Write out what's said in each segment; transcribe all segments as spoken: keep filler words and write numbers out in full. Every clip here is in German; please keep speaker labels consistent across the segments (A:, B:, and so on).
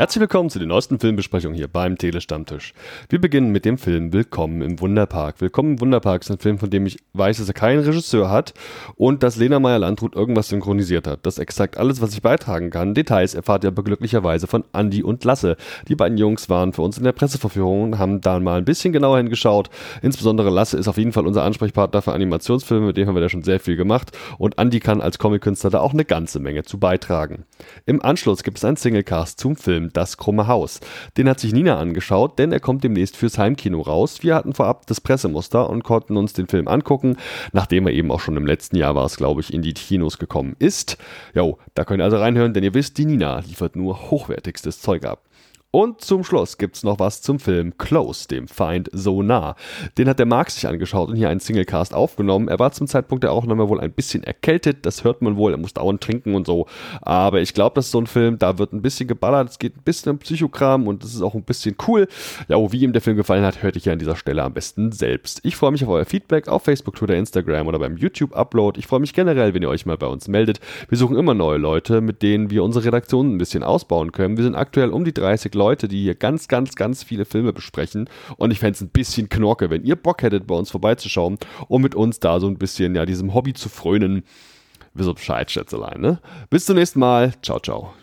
A: Herzlich willkommen zu den neuesten Filmbesprechungen hier beim Telestammtisch. Wir beginnen mit dem Film Willkommen im Wunderpark. Willkommen im Wunderpark ist ein Film, von dem ich weiß, dass er keinen Regisseur hat und dass Lena Meyer-Landrut irgendwas synchronisiert hat. Das ist exakt alles, was ich beitragen kann. Details erfahrt ihr aber glücklicherweise von Andi und Lasse. Die beiden Jungs waren für uns in der Presseverführung und haben da mal ein bisschen genauer hingeschaut. Insbesondere Lasse ist auf jeden Fall unser Ansprechpartner für Animationsfilme, mit dem haben wir da schon sehr viel gemacht. Und Andi kann als Comic-Künstler da auch eine ganze Menge zu beitragen. Im Anschluss gibt es einen Singlecast zum Film Das krumme Haus. Den hat sich Nina angeschaut, denn er kommt demnächst fürs Heimkino raus. Wir hatten vorab das Pressemuster und konnten uns den Film angucken, nachdem er eben auch schon im letzten Jahr war es, glaube ich, in die Kinos gekommen ist. Jo, da könnt ihr also reinhören, denn ihr wisst, die Nina liefert nur hochwertigstes Zeug ab. Und zum Schluss gibt's noch was zum Film Close, dem Feind so nah. Den hat der Marc sich angeschaut und hier einen Singlecast aufgenommen. Er war zum Zeitpunkt der Aufnahme wohl ein bisschen erkältet, das hört man wohl, er muss dauernd trinken und so. Aber ich glaube, das ist so ein Film, da wird ein bisschen geballert, es geht ein bisschen um Psychokram und das ist auch ein bisschen cool. Ja, wie ihm der Film gefallen hat, hört ihr an dieser Stelle am besten selbst. Ich freue mich auf euer Feedback auf Facebook, Twitter, Instagram oder beim YouTube-Upload. Ich freue mich generell, wenn ihr euch mal bei uns meldet. Wir suchen immer neue Leute, mit denen wir unsere Redaktion ein bisschen ausbauen können. Wir sind aktuell um die dreißig Leute, die hier ganz, ganz, ganz viele Filme besprechen und ich fände es ein bisschen knorke, wenn ihr Bock hättet, bei uns vorbeizuschauen, um mit uns da so ein bisschen, ja, diesem Hobby zu frönen. Wir so Bescheid, Schätzelein, ne? Bis zum nächsten Mal. Ciao, ciao.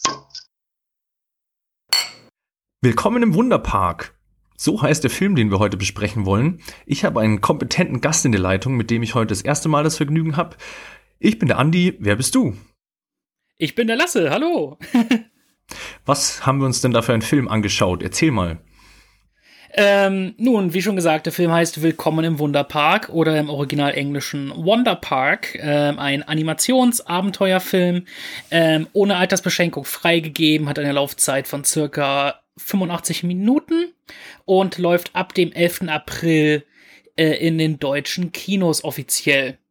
B: Willkommen im Wunderpark. So heißt der Film, den wir heute besprechen wollen. Ich habe einen kompetenten Gast in der Leitung, mit dem ich heute das erste Mal das Vergnügen habe. Ich bin der Andi. Wer bist du?
C: Ich bin der Lasse. Hallo.
B: Was haben wir uns denn da für einen Film angeschaut? Erzähl mal.
C: Ähm, nun, wie schon gesagt, der Film heißt Willkommen im Wunderpark oder im Original englischen Wonder Park. Ähm, ein Animationsabenteuerfilm ähm, ohne Altersbeschränkung freigegeben, hat eine Laufzeit von circa fünfundachtzig Minuten und läuft ab dem elften April äh, in den deutschen Kinos offiziell.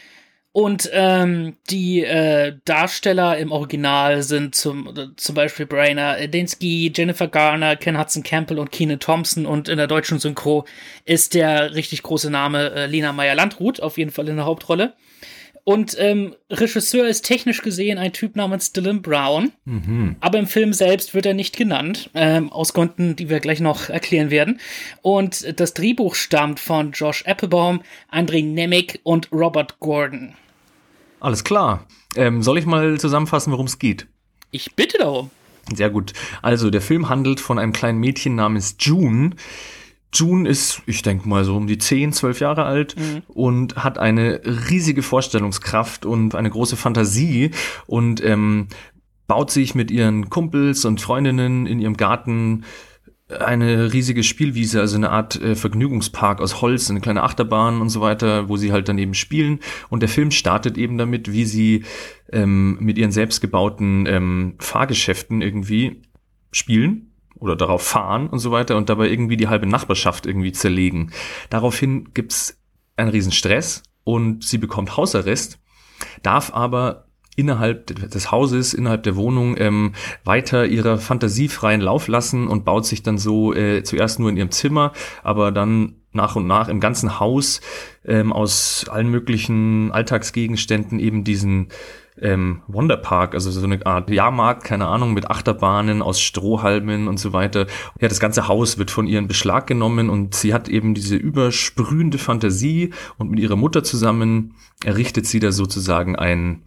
C: Und ähm, die äh, Darsteller im Original sind zum, zum Beispiel Brian Adinsky, Jennifer Garner, Ken Hudson Campbell und Kenan Thompson. Und in der deutschen Synchro ist der richtig große Name äh, Lena Meyer-Landrut, auf jeden Fall in der Hauptrolle. Und ähm, Regisseur ist technisch gesehen ein Typ namens Dylan Brown. Mhm. Aber im Film selbst wird er nicht genannt, ähm, aus Gründen, die wir gleich noch erklären werden. Und das Drehbuch stammt von Josh Applebaum, Andrei Nemec und Robert Gordon.
B: Alles klar. Ähm, soll ich mal zusammenfassen, worum es geht?
C: Ich bitte darum.
B: Sehr gut. Also, der Film handelt von einem kleinen Mädchen namens June. June ist, ich denke mal, so um die zehn, zwölf Jahre alt mhm. und hat eine riesige Vorstellungskraft und eine große Fantasie und ähm, baut sich mit ihren Kumpels und Freundinnen in ihrem Garten eine riesige Spielwiese, also eine Art äh, Vergnügungspark aus Holz, eine kleine Achterbahn und so weiter, wo sie halt dann eben spielen. Und der Film startet eben damit, wie sie ähm, mit ihren selbstgebauten ähm, Fahrgeschäften irgendwie spielen oder darauf fahren und so weiter und dabei irgendwie die halbe Nachbarschaft irgendwie zerlegen. Daraufhin gibt's einen riesen Stress und sie bekommt Hausarrest, darf aber innerhalb des Hauses, innerhalb der Wohnung ähm, weiter ihrer Fantasie freien Lauf lassen und baut sich dann so äh, zuerst nur in ihrem Zimmer, aber dann nach und nach im ganzen Haus ähm, aus allen möglichen Alltagsgegenständen eben diesen ähm, Wonderpark, also so eine Art Jahrmarkt, keine Ahnung, mit Achterbahnen aus Strohhalmen und so weiter. Ja, das ganze Haus wird von ihr in Beschlag genommen und sie hat eben diese übersprühende Fantasie und mit ihrer Mutter zusammen errichtet sie da sozusagen ein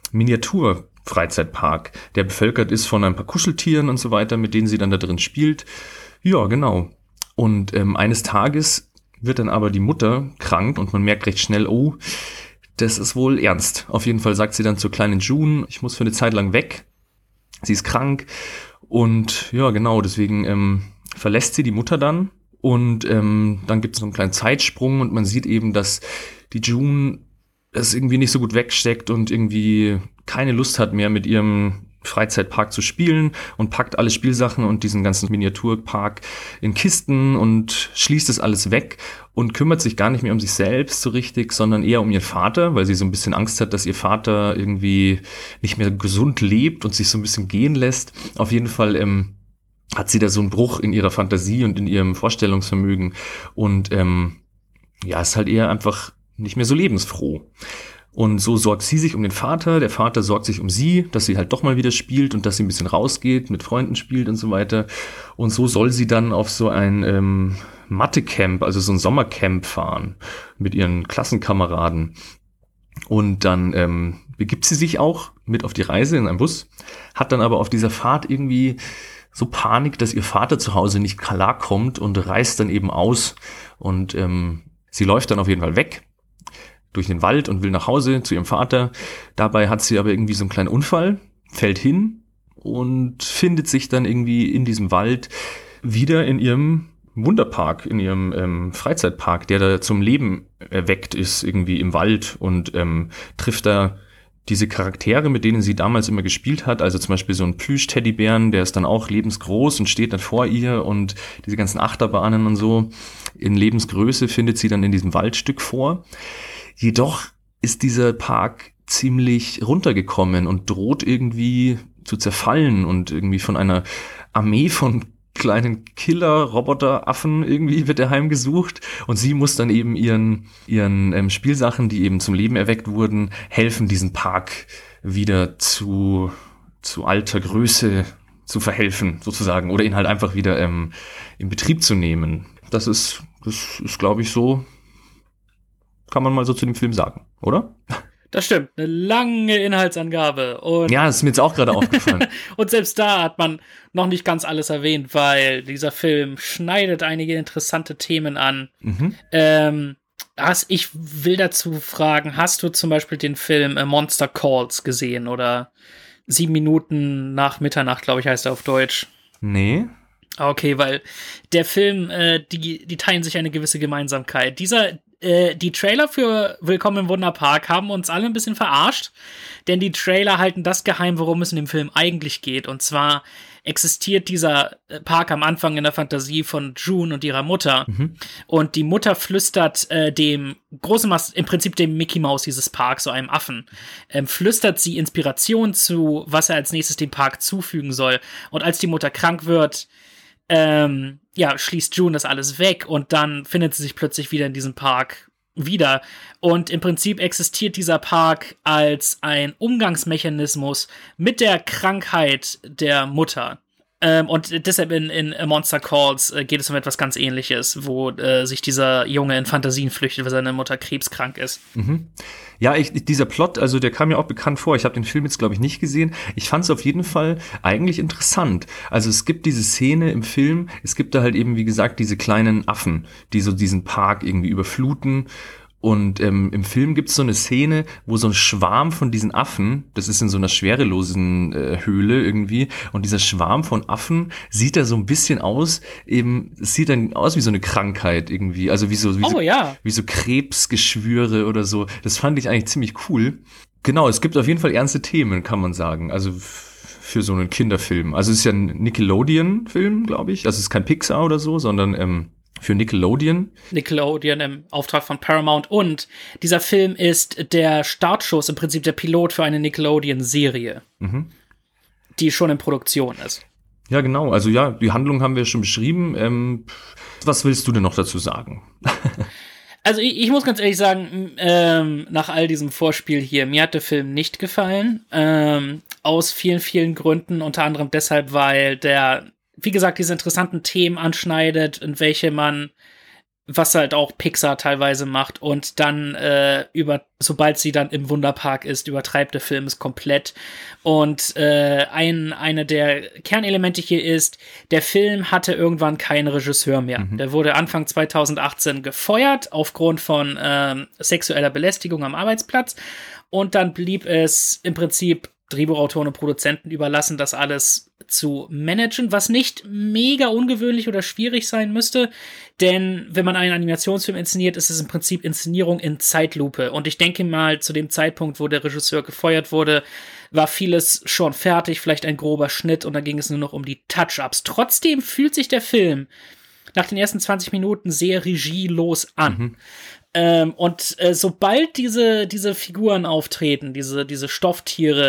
B: Miniatur-Freizeitpark, der bevölkert ist von ein paar Kuscheltieren und so weiter, mit denen sie dann da drin spielt. Ja, genau. Und ähm, eines Tages wird dann aber die Mutter krank und man merkt recht schnell, oh, das ist wohl ernst. Auf jeden Fall sagt sie dann zur kleinen June, ich muss für eine Zeit lang weg. Sie ist krank und ja, genau, deswegen ähm, verlässt sie die Mutter dann und ähm, dann gibt es so einen kleinen Zeitsprung und man sieht eben, dass die June es irgendwie nicht so gut wegsteckt und irgendwie keine Lust hat mehr mit ihrem Freizeitpark zu spielen und packt alle Spielsachen und diesen ganzen Miniaturpark in Kisten und schließt das alles weg und kümmert sich gar nicht mehr um sich selbst so richtig, sondern eher um ihren Vater, weil sie so ein bisschen Angst hat, dass ihr Vater irgendwie nicht mehr gesund lebt und sich so ein bisschen gehen lässt. Auf jeden Fall ähm, hat sie da so einen Bruch in ihrer Fantasie und in ihrem Vorstellungsvermögen und ähm, ja, ist halt eher einfach nicht mehr so lebensfroh. Und so sorgt sie sich um den Vater, der Vater sorgt sich um sie, dass sie halt doch mal wieder spielt und dass sie ein bisschen rausgeht, mit Freunden spielt und so weiter. Und so soll sie dann auf so ein ähm, Mathecamp, also so ein Sommercamp fahren mit ihren Klassenkameraden. Und dann ähm, begibt sie sich auch mit auf die Reise in einem Bus, hat dann aber auf dieser Fahrt irgendwie so Panik, dass ihr Vater zu Hause nicht klarkommt und reist dann eben aus. Und ähm, sie läuft dann auf jeden Fall weg durch den Wald und will nach Hause zu ihrem Vater. Dabei hat sie aber irgendwie so einen kleinen Unfall, fällt hin und findet sich dann irgendwie in diesem Wald wieder in ihrem Wunderpark, in ihrem ähm, Freizeitpark, der da zum Leben erweckt ist, irgendwie im Wald, und ähm, trifft da diese Charaktere, mit denen sie damals immer gespielt hat, also zum Beispiel so ein Plüsch-Teddybären, der ist dann auch lebensgroß und steht dann vor ihr, und diese ganzen Achterbahnen und so in Lebensgröße findet sie dann in diesem Waldstück vor. Jedoch ist dieser Park ziemlich runtergekommen und droht irgendwie zu zerfallen und irgendwie von einer Armee von kleinen Killer-Roboter-Affen irgendwie wird er heimgesucht, und sie muss dann eben ihren, ihren ähm, Spielsachen, die eben zum Leben erweckt wurden, helfen, diesen Park wieder zu, zu alter Größe zu verhelfen, sozusagen, oder ihn halt einfach wieder ähm, in Betrieb zu nehmen. Das ist, das ist, glaube ich, so, kann man mal so zu dem Film sagen, oder?
C: Das stimmt, eine lange Inhaltsangabe. Und
B: ja, das ist mir jetzt auch gerade aufgefallen.
C: Und selbst da hat man noch nicht ganz alles erwähnt, weil dieser Film schneidet einige interessante Themen an. Mhm. Ähm, hast, ich will dazu fragen, hast du zum Beispiel den Film Monster Calls gesehen oder Sieben Minuten nach Mitternacht, glaube ich, heißt er auf Deutsch?
B: Nee.
C: Okay, weil der Film, äh, die, die teilen sich eine gewisse Gemeinsamkeit. Dieser Äh, die Trailer für Willkommen im Wunderpark haben uns alle ein bisschen verarscht, denn die Trailer halten das geheim, worum es in dem Film eigentlich geht. Und zwar existiert dieser Park am Anfang in der Fantasie von June und ihrer Mutter. Mhm. Und die Mutter flüstert äh, dem großen, Mas- im Prinzip dem Mickey Mouse dieses Parks, so einem Affen, ähm, flüstert sie Inspiration zu, was er als nächstes dem Park zufügen soll. Und als die Mutter krank wird, Ähm, ja, schließt June das alles weg, und dann findet sie sich plötzlich wieder in diesem Park wieder. Und im Prinzip existiert dieser Park als ein Umgangsmechanismus mit der Krankheit der Mutter. Ähm, und deshalb in, in Monster Calls äh, geht es um etwas ganz Ähnliches, wo äh, sich dieser Junge in Fantasien flüchtet, weil seine Mutter krebskrank ist.
B: Mhm. Ja, ich, dieser Plot, also der kam mir auch bekannt vor. Ich habe den Film jetzt, glaube ich, nicht gesehen. Ich fand es auf jeden Fall eigentlich interessant. Also es gibt diese Szene im Film, es gibt da halt eben, wie gesagt, diese kleinen Affen, die so diesen Park irgendwie überfluten. Und ähm, im Film gibt es so eine Szene, wo so ein Schwarm von diesen Affen, das ist in so einer schwerelosen äh, Höhle irgendwie, und dieser Schwarm von Affen sieht da so ein bisschen aus, eben, es sieht dann aus wie so eine Krankheit irgendwie, also wie so, wie,
C: oh,
B: so,
C: ja.
B: wie so Krebsgeschwüre oder so. Das fand ich eigentlich ziemlich cool. Genau, es gibt auf jeden Fall ernste Themen, kann man sagen, also f- für so einen Kinderfilm. Also es ist ja ein Nickelodeon-Film, glaube ich, also es ist kein Pixar oder so, sondern ähm, für Nickelodeon.
C: Nickelodeon im Auftrag von Paramount. Und dieser Film ist der Startschuss, im Prinzip der Pilot für eine Nickelodeon-Serie, mhm. die schon in Produktion ist.
B: Ja, genau. Also ja, die Handlung haben wir schon beschrieben. Ähm, was willst du denn noch dazu sagen?
C: Also ich, ich muss ganz ehrlich sagen, ähm, nach all diesem Vorspiel hier, mir hat der Film nicht gefallen. Ähm, aus vielen, vielen Gründen. Unter anderem deshalb, weil der, wie gesagt, diese interessanten Themen anschneidet, in welche man, was halt auch Pixar teilweise macht, und dann äh, über, sobald sie dann im Wunderpark ist, übertreibt der Film es komplett. Und äh, ein, eine der Kernelemente hier ist, der Film hatte irgendwann keinen Regisseur mehr. Mhm. Der wurde Anfang zwanzig achtzehn gefeuert aufgrund von ähm, sexueller Belästigung am Arbeitsplatz, und dann blieb es im Prinzip Drehbuchautoren und Produzenten überlassen, das alles zu managen, was nicht mega ungewöhnlich oder schwierig sein müsste, denn wenn man einen Animationsfilm inszeniert, ist es im Prinzip Inszenierung in Zeitlupe, und ich denke mal, zu dem Zeitpunkt, wo der Regisseur gefeuert wurde, war vieles schon fertig, vielleicht ein grober Schnitt, und dann ging es nur noch um die Touch-Ups. Trotzdem fühlt sich der Film nach den ersten zwanzig Minuten sehr regielos an. Mhm. Ähm, und äh, sobald diese, diese Figuren auftreten, diese, diese Stofftiere,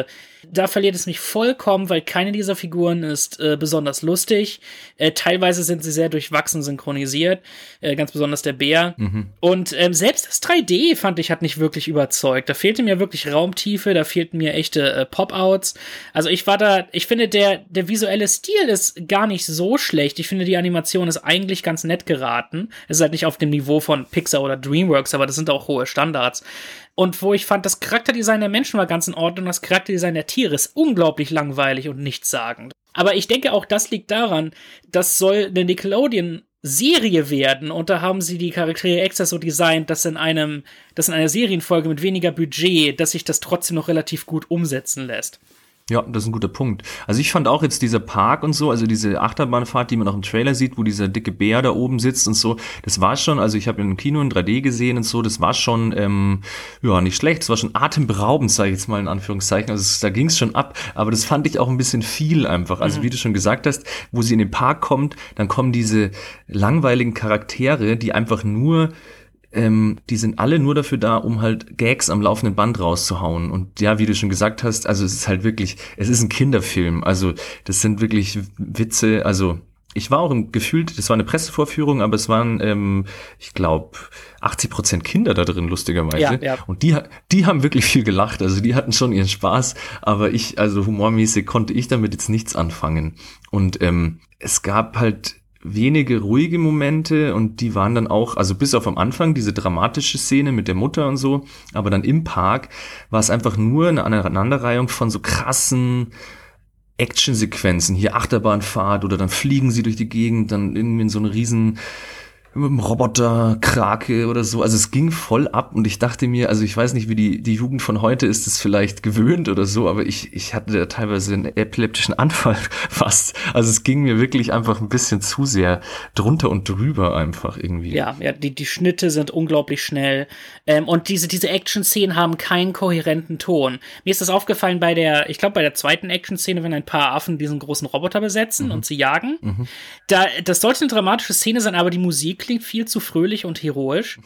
C: da verliert es mich vollkommen, weil keine dieser Figuren ist äh, besonders lustig. Äh, teilweise sind sie sehr durchwachsen synchronisiert, äh, ganz besonders der Bär. Mhm. Und ähm, selbst das drei D, fand ich, hat nicht wirklich überzeugt. Da fehlte mir wirklich Raumtiefe, da fehlten mir echte äh, Pop-Outs. Also ich war da, ich finde, der, der visuelle Stil ist gar nicht so schlecht. Ich finde, die Animation ist eigentlich ganz nett geraten. Es ist halt nicht auf dem Niveau von Pixar oder DreamWorks, aber das sind auch hohe Standards. Und wo ich fand, das Charakterdesign der Menschen war ganz in Ordnung, das Charakterdesign der Tiere ist unglaublich langweilig und nichtssagend. Aber ich denke auch, das liegt daran, das soll eine Nickelodeon-Serie werden und da haben sie die Charaktere extra so designt, dass in einem, dass in einer Serienfolge mit weniger Budget, dass sich das trotzdem noch relativ gut umsetzen lässt.
B: Ja, das ist ein guter Punkt. Also ich fand auch jetzt dieser Park und so, also diese Achterbahnfahrt, die man auch im Trailer sieht, wo dieser dicke Bär da oben sitzt und so, das war schon, also ich habe im Kino in drei D gesehen und so, das war schon, ähm, ja, nicht schlecht, das war schon atemberaubend, sage ich jetzt mal in Anführungszeichen, also es, da ging es schon ab, aber das fand ich auch ein bisschen viel einfach, also mhm. wie du schon gesagt hast, wo sie in den Park kommt, dann kommen diese langweiligen Charaktere, die einfach nur Ähm, die sind alle nur dafür da, um halt Gags am laufenden Band rauszuhauen. Und ja, wie du schon gesagt hast, also es ist halt wirklich, es ist ein Kinderfilm. Also das sind wirklich Witze. Also ich war auch im gefühlt, das war eine Pressevorführung, aber es waren, ähm, ich glaube, achtzig Prozent Kinder da drin, lustigerweise.
C: Ja, ja.
B: Und die, die haben wirklich viel gelacht. Also die hatten schon ihren Spaß. Aber ich, also humormäßig konnte ich damit jetzt nichts anfangen. Und ähm, es gab halt wenige ruhige Momente und die waren dann auch, also bis auf am Anfang diese dramatische Szene mit der Mutter und so, aber dann im Park war es einfach nur eine Aneinanderreihung von so krassen Actionsequenzen, hier Achterbahnfahrt oder dann fliegen sie durch die Gegend, dann irgendwie in so eine riesen mit einem Roboter, Krake oder so. Also es ging voll ab und ich dachte mir, also ich weiß nicht, wie die die Jugend von heute ist, es vielleicht gewöhnt oder so, aber ich ich hatte da teilweise einen epileptischen Anfall fast. Also es ging mir wirklich einfach ein bisschen zu sehr drunter und drüber einfach irgendwie.
C: Ja, ja, die die Schnitte sind unglaublich schnell ähm, und diese diese Action-Szenen haben keinen kohärenten Ton. Mir ist das aufgefallen bei der, ich glaube bei der zweiten Action-Szene, wenn ein paar Affen diesen großen Roboter besetzen mhm. und sie jagen. Mhm. Da das sollte eine dramatische Szene sein, aber die Musik klingt viel zu fröhlich und heroisch.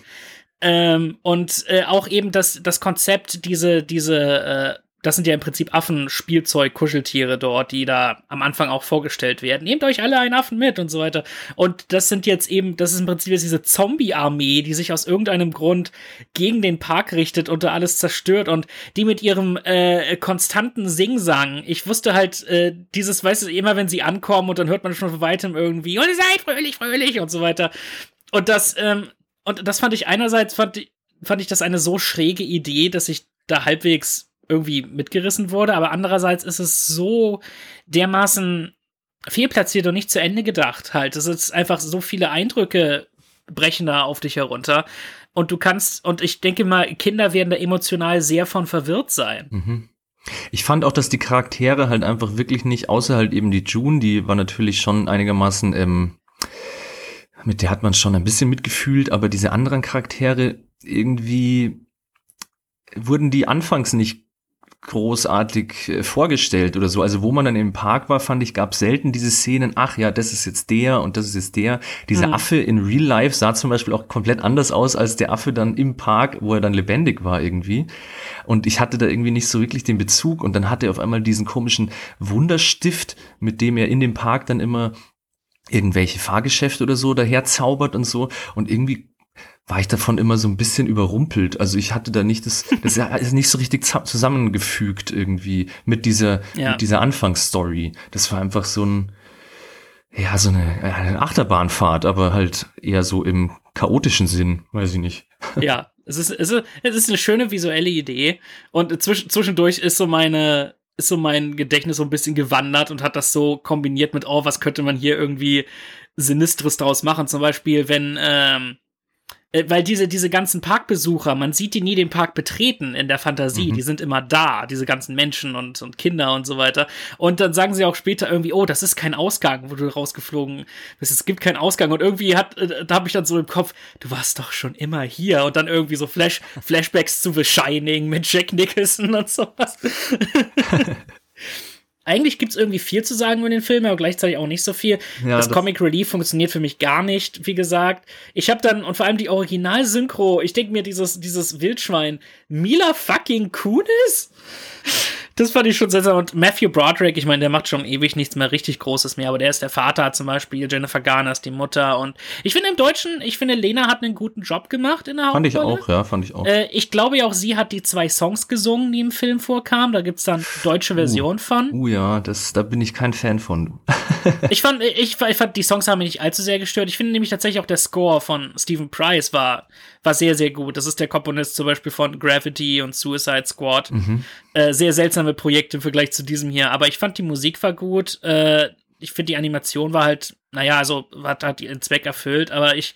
C: Ähm, und äh, auch eben das, das Konzept, diese, diese, äh, das sind ja im Prinzip Affen-Spielzeug, Kuscheltiere dort, die da am Anfang auch vorgestellt werden. Nehmt euch alle einen Affen mit und so weiter. Und das sind jetzt eben, das ist im Prinzip jetzt diese Zombie-Armee, die sich aus irgendeinem Grund gegen den Park richtet und da alles zerstört und die mit ihrem äh, konstanten Singsang. Ich wusste halt, äh, dieses, weißt du, immer wenn sie ankommen und dann hört man schon von weitem irgendwie, und seid fröhlich, fröhlich und so weiter. Und das, ähm, und das fand ich einerseits, fand, fand ich das eine so schräge Idee, dass ich da halbwegs irgendwie mitgerissen wurde, aber andererseits ist es so dermaßen fehlplatziert und nicht zu Ende gedacht halt. Es ist einfach so viele Eindrücke brechen da auf dich herunter und du kannst, und ich denke mal, Kinder werden da emotional sehr von verwirrt sein.
B: Mhm. Ich fand auch, dass die Charaktere halt einfach wirklich nicht, außer halt eben die June, die war natürlich schon einigermaßen, ähm, mit der hat man schon ein bisschen mitgefühlt, aber diese anderen Charaktere irgendwie wurden die anfangs nicht großartig äh, vorgestellt oder so. Also wo man dann im Park war, fand ich, gab selten diese Szenen, ach ja, das ist jetzt der und das ist jetzt der. Dieser mhm. Affe in Real Life sah zum Beispiel auch komplett anders aus als der Affe dann im Park, wo er dann lebendig war irgendwie. Und ich hatte da irgendwie nicht so wirklich den Bezug. Und dann hatte er auf einmal diesen komischen Wunderstift, mit dem er in dem Park dann immer irgendwelche Fahrgeschäfte oder so daher zaubert und so. Und irgendwie war ich davon immer so ein bisschen überrumpelt. Also ich hatte da nicht das, das ist nicht so richtig zusammengefügt irgendwie mit dieser, ja. mit dieser Anfangsstory. Das war einfach so ein, ja, so eine, eine Achterbahnfahrt, aber halt eher so im chaotischen Sinn, weiß ich nicht.
C: Ja, es ist, es ist, es ist eine schöne visuelle Idee und zwischendurch ist so meine, ist so mein Gedächtnis so ein bisschen gewandert und hat das so kombiniert mit, oh, was könnte man hier irgendwie Sinistres draus machen? Zum Beispiel, wenn, ähm, weil diese, diese ganzen Parkbesucher, man sieht die nie den Park betreten in der Fantasie, mhm. die sind immer da, diese ganzen Menschen und, und Kinder und so weiter. Und dann sagen sie auch später irgendwie, oh, das ist kein Ausgang, wo du rausgeflogen bist, es gibt keinen Ausgang. Und irgendwie hat, da habe ich dann so im Kopf, du warst doch schon immer hier. Und dann irgendwie so Flash, Flashbacks zu The Shining mit Jack Nicholson und sowas. Eigentlich gibt's irgendwie viel zu sagen über den Film, aber gleichzeitig auch nicht so viel. Ja, das, das Comic Relief funktioniert für mich gar nicht, wie gesagt. Ich habe dann, und vor allem die Original-Synchro, ich denke mir, dieses, dieses Wildschwein, Mila fucking Kunis? Das fand ich schon seltsam. Und Matthew Broderick, ich meine, der macht schon ewig nichts mehr richtig Großes mehr, aber der ist der Vater zum Beispiel, Jennifer Garner ist die Mutter. Und ich finde im Deutschen, ich finde, Lena hat einen guten Job gemacht in der Hauptrolle.
B: Fand ich auch, ja, fand ich auch.
C: Äh, ich glaube ja auch, sie hat die zwei Songs gesungen, die im Film vorkamen. Da gibt's dann deutsche Version
B: uh,
C: von.
B: Uh ja, das, da bin ich kein Fan von.
C: ich, fand, ich, ich fand, die Songs haben mich nicht allzu sehr gestört. Ich finde nämlich tatsächlich auch der Score von Stephen Price war, war sehr, sehr gut. Das ist der Komponist zum Beispiel von Gravity und Suicide Squad. Mhm. Äh, sehr seltsame Projekte im Vergleich zu diesem hier. Aber ich fand, die Musik war gut. Äh, ich finde, die Animation war halt, naja, also hat, hat ihren Zweck erfüllt. Aber ich,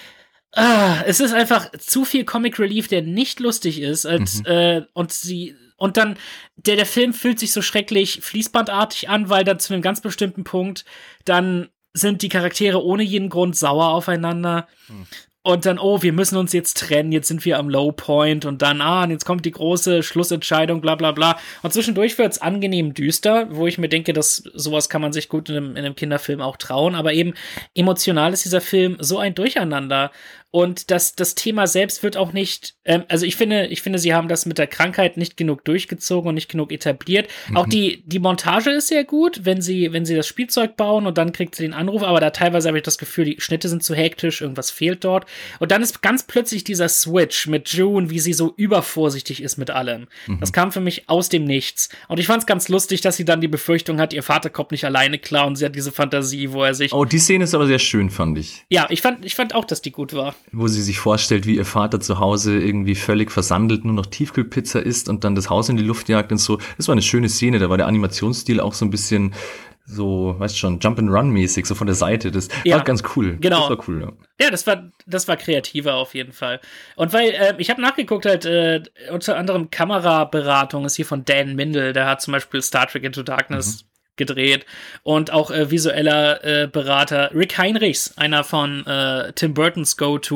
C: ah, es ist einfach zu viel Comic Relief, der nicht lustig ist. Als, mhm. äh, und sie, und dann, der, der Film fühlt sich so schrecklich fließbandartig an, weil dann zu einem ganz bestimmten Punkt dann sind die Charaktere ohne jeden Grund sauer aufeinander. Mhm. Und dann, oh, wir müssen uns jetzt trennen, jetzt sind wir am Low Point und dann, ah, und jetzt kommt die große Schlussentscheidung, bla bla bla. Und zwischendurch wird's angenehm düster, wo ich mir denke, dass sowas kann man sich gut in einem, in einem Kinderfilm auch trauen, aber eben emotional ist dieser Film so ein Durcheinander. Und das, das Thema selbst wird auch nicht, ähm, also ich finde, ich finde, sie haben das mit der Krankheit nicht genug durchgezogen und nicht genug etabliert. Mhm. Auch die, die Montage ist sehr gut, wenn sie, wenn sie das Spielzeug bauen und dann kriegt sie den Anruf, aber da teilweise habe ich das Gefühl, die Schnitte sind zu hektisch, irgendwas fehlt dort. Und dann ist ganz plötzlich dieser Switch mit June, wie sie so übervorsichtig ist mit allem. Mhm. Das kam für mich aus dem Nichts. Und ich fand es ganz lustig, dass sie dann die Befürchtung hat, ihr Vater kommt nicht alleine klar und sie hat diese Fantasie, wo er sich...
B: Oh, die Szene ist aber sehr schön, fand ich.
C: Ja, ich fand, ich fand auch, dass die gut war.
B: Wo sie sich vorstellt, wie ihr Vater zu Hause irgendwie völlig versandelt nur noch Tiefkühlpizza isst und dann das Haus in die Luft jagt und so. Das war eine schöne Szene, da war der Animationsstil auch so ein bisschen so, weißt schon, Jump-and-Run-mäßig, so von der Seite. Das ja, war ganz cool.
C: Genau.
B: Das war cool, ja.
C: Ja, das war, das war kreativer auf jeden Fall. Und weil, äh, ich habe nachgeguckt halt, äh, unter anderem Kameraberatung ist hier von Dan Mindel, der hat zum Beispiel Star Trek Into Darkness mhm. gedreht und auch äh, visueller äh, Berater Rick Heinrichs, einer von äh, Tim Burtons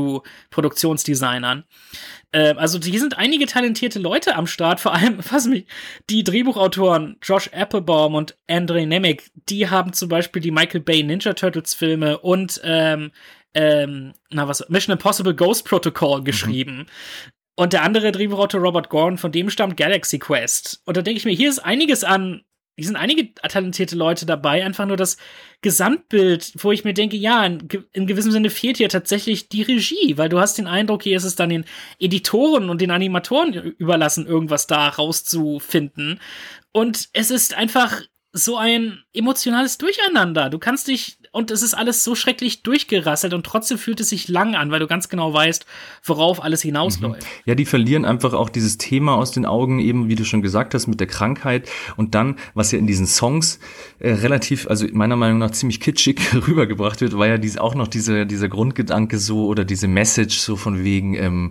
C: Go-To-Produktionsdesignern. Äh, also die sind einige talentierte Leute am Start, vor allem, was mich, die Drehbuchautoren Josh Applebaum und Andrei Nemec, die haben zum Beispiel die Michael Bay Ninja Turtles Filme und ähm, ähm, na was, Mission Impossible Ghost Protocol geschrieben. Mhm. Und der andere Drehbuchautor Robert Gordon, von dem stammt Galaxy Quest. Und da denke ich mir, hier ist einiges an Hier sind einige talentierte Leute dabei, einfach nur das Gesamtbild, wo ich mir denke, ja, in, in gewissem Sinne fehlt hier tatsächlich die Regie, weil du hast den Eindruck, hier ist es dann den Editoren und den Animatoren überlassen, irgendwas da rauszufinden. Und es ist einfach so ein emotionales Durcheinander. Du kannst dich, und es ist alles so schrecklich durchgerasselt und trotzdem fühlt es sich lang an, weil du ganz genau weißt, worauf alles hinausläuft.
B: Mhm. Ja, die verlieren einfach auch dieses Thema aus den Augen, eben wie du schon gesagt hast, mit der Krankheit. Und dann, was ja in diesen Songs äh, relativ, also meiner Meinung nach ziemlich kitschig rübergebracht wird, war ja dies, auch noch diese, dieser Grundgedanke so oder diese Message so von wegen, ähm,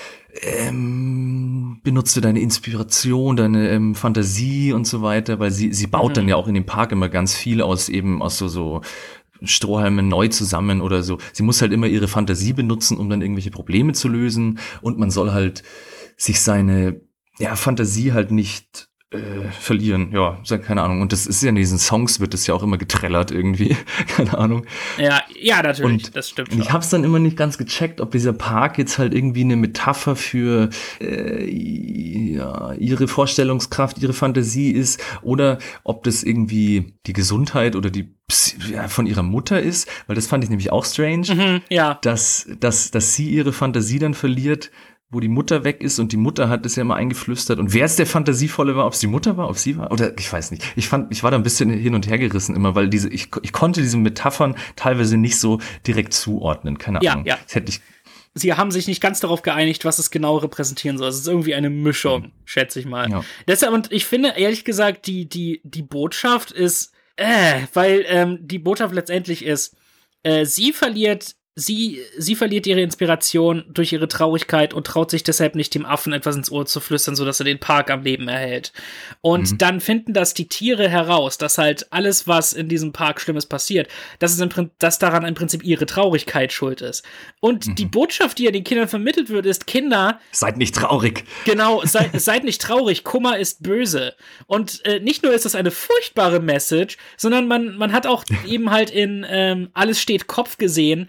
B: Ähm, benutze deine Inspiration, deine ähm, Fantasie und so weiter, weil sie sie baut mhm. dann ja auch in dem Park immer ganz viel aus eben aus so so Strohhalmen neu zusammen oder so. Sie muss halt immer ihre Fantasie benutzen, um dann irgendwelche Probleme zu lösen und man soll halt sich seine ja Fantasie halt nicht Äh, verlieren, ja, keine Ahnung. Und das ist ja in diesen Songs wird das ja auch immer getrellert irgendwie, keine Ahnung.
C: Ja, ja, natürlich,
B: und,
C: das stimmt.
B: Und ich hab's dann immer nicht ganz gecheckt, ob dieser Park jetzt halt irgendwie eine Metapher für äh, ja, ihre Vorstellungskraft, ihre Fantasie ist oder ob das irgendwie die Gesundheit oder die ja, von ihrer Mutter ist, weil das fand ich nämlich auch strange,
C: mhm, ja.
B: dass, dass, dass sie ihre Fantasie dann verliert, wo die Mutter weg ist und die Mutter hat es ja immer eingeflüstert und wer jetzt der Fantasievolle war, ob es die Mutter war, ob sie war oder ich weiß nicht. Ich fand, ich war da ein bisschen hin und her gerissen immer, weil diese, ich, ich konnte diese Metaphern teilweise nicht so direkt zuordnen, keine
C: ja,
B: Ahnung.
C: Ja.
B: Das hätte ich
C: Sie haben sich nicht ganz darauf geeinigt, was es genau repräsentieren soll. Es ist irgendwie eine Mischung, mhm. schätze ich mal. Ja. Deshalb, und ich finde, ehrlich gesagt, die, die, die Botschaft ist, äh, weil ähm, die Botschaft letztendlich ist, äh, sie verliert Sie, sie verliert ihre Inspiration durch ihre Traurigkeit und traut sich deshalb nicht, dem Affen etwas ins Ohr zu flüstern, sodass er den Park am Leben erhält. Und mhm. dann finden das die Tiere heraus, dass halt alles, was in diesem Park Schlimmes passiert, dass, es im, dass daran im Prinzip ihre Traurigkeit schuld ist. Und mhm. die Botschaft, die ja den Kindern vermittelt wird, ist, Kinder...
B: Seid nicht traurig.
C: Genau, seid, seid nicht traurig. Kummer ist böse. Und äh, nicht nur ist das eine furchtbare Message, sondern man, man hat auch eben halt in ähm, Alles steht Kopf gesehen,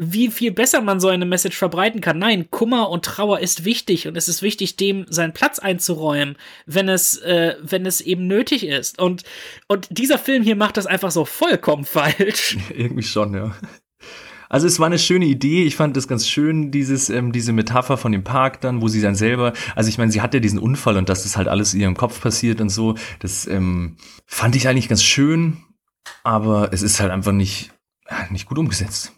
C: wie viel besser man so eine Message verbreiten kann. Nein, Kummer und Trauer ist wichtig und es ist wichtig, dem seinen Platz einzuräumen, wenn es, äh, wenn es eben nötig ist. Und, und dieser Film hier macht das einfach so vollkommen falsch.
B: Irgendwie schon, ja. Also es war eine schöne Idee, ich fand das ganz schön, dieses ähm, diese Metapher von dem Park dann, wo sie dann selber, also ich meine, sie hatte diesen Unfall und dass das halt alles in ihrem Kopf passiert und so, das ähm, fand ich eigentlich ganz schön, aber es ist halt einfach nicht, nicht gut umgesetzt.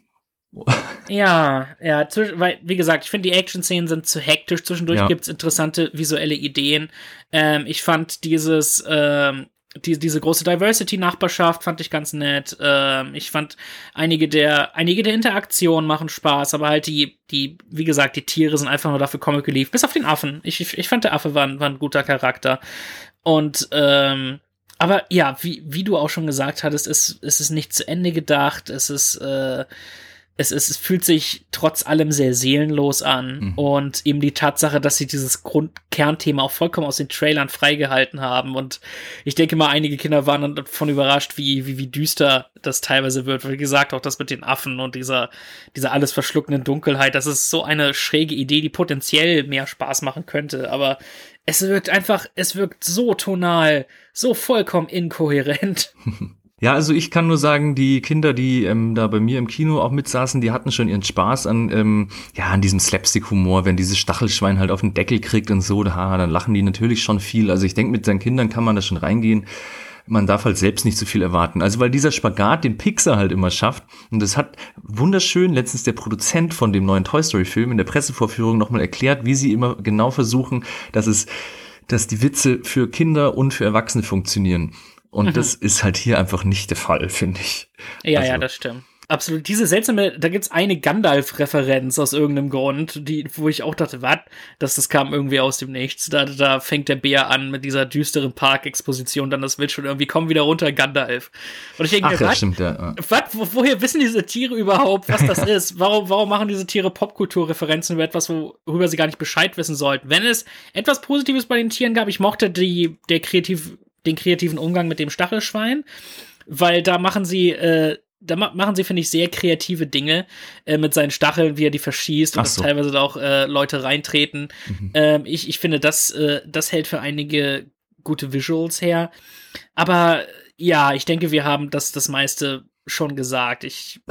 C: Ja, ja, weil, wie gesagt, ich finde, die Action-Szenen sind zu hektisch, zwischendurch ja. Gibt's interessante visuelle Ideen. Ähm, ich fand dieses, ähm, Die, diese große Diversity-Nachbarschaft fand ich ganz nett. Ähm, ich fand einige der, einige der Interaktionen machen Spaß, aber halt die, die, wie gesagt, die Tiere sind einfach nur dafür Comic Relief. Bis auf den Affen. Ich, ich, ich fand, der Affe war ein, war ein guter Charakter. Und, ähm, aber ja, wie, wie du auch schon gesagt hattest, ist, ist es nicht zu Ende gedacht. Es ist, äh, Es, ist, es fühlt sich trotz allem sehr seelenlos an. Mhm. Und eben die Tatsache, dass sie dieses Grundkernthema auch vollkommen aus den Trailern freigehalten haben. Und ich denke mal, einige Kinder waren dann davon überrascht, wie, wie, wie düster das teilweise wird. Wie gesagt, auch das mit den Affen und dieser, dieser alles verschluckenden Dunkelheit. Das ist so eine schräge Idee, die potenziell mehr Spaß machen könnte. Aber es wirkt einfach, es wirkt so tonal, so vollkommen inkohärent.
B: Ja, also ich kann nur sagen, die Kinder, die ähm, da bei mir im Kino auch mitsaßen, die hatten schon ihren Spaß an ähm, ja an diesem Slapstick-Humor, wenn dieses Stachelschwein halt auf den Deckel kriegt und so, da, dann lachen die natürlich schon viel. Also ich denke, mit seinen Kindern kann man da schon reingehen. Man darf halt selbst nicht so viel erwarten. Also weil dieser Spagat, den Pixar halt immer schafft, und das hat wunderschön letztens der Produzent von dem neuen Toy Story-Film in der Pressevorführung nochmal erklärt, wie sie immer genau versuchen, dass es, dass die Witze für Kinder und für Erwachsene funktionieren. Und mhm. das ist halt hier einfach nicht der Fall, finde ich.
C: Ja,
B: also.
C: ja, das stimmt. Absolut. Diese seltsame, da gibt's eine Gandalf-Referenz aus irgendeinem Grund, die, wo ich auch dachte, was? Das, das kam irgendwie aus dem Nichts. Da, da fängt der Bär an mit dieser düsteren Parkexposition, dann das wird schon irgendwie, komm wieder runter, Gandalf. Und ich denke
B: Ach,
C: mir,
B: ja,
C: was?
B: Stimmt, ja.
C: Was? Wo, woher wissen diese Tiere überhaupt, was das ist? Warum, warum machen diese Tiere Popkulturreferenzen über etwas, worüber sie gar nicht Bescheid wissen sollten? Wenn es etwas Positives bei den Tieren gab, ich mochte die, der kreativ, den kreativen Umgang mit dem Stachelschwein, weil da machen sie, äh, da ma- machen sie, finde ich, sehr kreative Dinge äh, mit seinen Stacheln, wie er die verschießt und
B: Ach
C: dass
B: so.
C: teilweise da auch äh, Leute reintreten. Mhm. Ähm, ich, ich finde, das, äh, das hält für einige gute Visuals her. Aber ja, ich denke, wir haben das, das meiste schon gesagt. Ich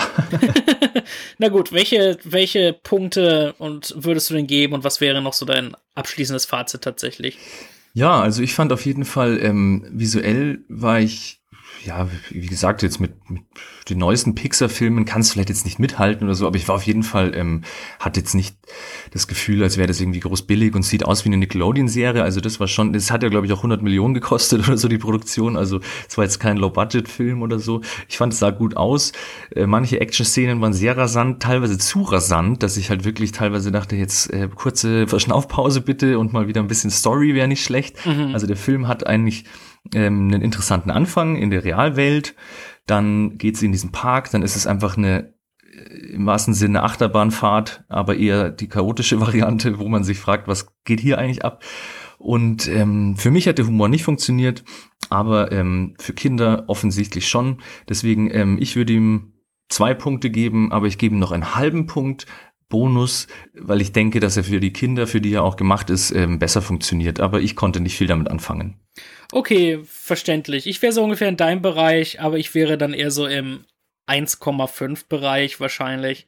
C: Na gut, welche, welche Punkte und würdest du denn geben und was wäre noch so dein abschließendes Fazit tatsächlich?
B: Ja, also ich fand auf jeden Fall, ähm, visuell war ich, ja, wie gesagt, jetzt mit, mit den neuesten Pixar-Filmen kann es vielleicht jetzt nicht mithalten oder so, aber ich war auf jeden Fall, ähm, hatte jetzt nicht das Gefühl, als wäre das irgendwie groß billig und sieht aus wie eine Nickelodeon-Serie, also das war schon, das hat ja, glaube ich, auch hundert Millionen gekostet oder so, die Produktion, also es war jetzt kein Low-Budget-Film oder so. Ich fand, es sah gut aus. Äh, manche Action-Szenen waren sehr rasant, teilweise zu rasant, dass ich halt wirklich teilweise dachte, jetzt äh, kurze Verschnaufpause bitte und mal wieder ein bisschen Story wäre nicht schlecht. Mhm. Also der Film hat eigentlich ähm, einen interessanten Anfang in der Realwelt, dann geht sie in diesen Park, dann ist es einfach eine, im wahrsten Sinne, Achterbahnfahrt, aber eher die chaotische Variante, wo man sich fragt, was geht hier eigentlich ab? Und ähm, für mich hat der Humor nicht funktioniert, aber ähm, für Kinder offensichtlich schon. Deswegen, ähm, ich würde ihm zwei Punkte geben, aber ich gebe ihm noch einen halben Punkt Bonus, weil ich denke, dass er für die Kinder, für die er auch gemacht ist, ähm, besser funktioniert. Aber ich konnte nicht viel damit anfangen.
C: Okay, verständlich. Ich wäre so ungefähr in deinem Bereich, aber ich wäre dann eher so im eins Komma fünf Bereich wahrscheinlich.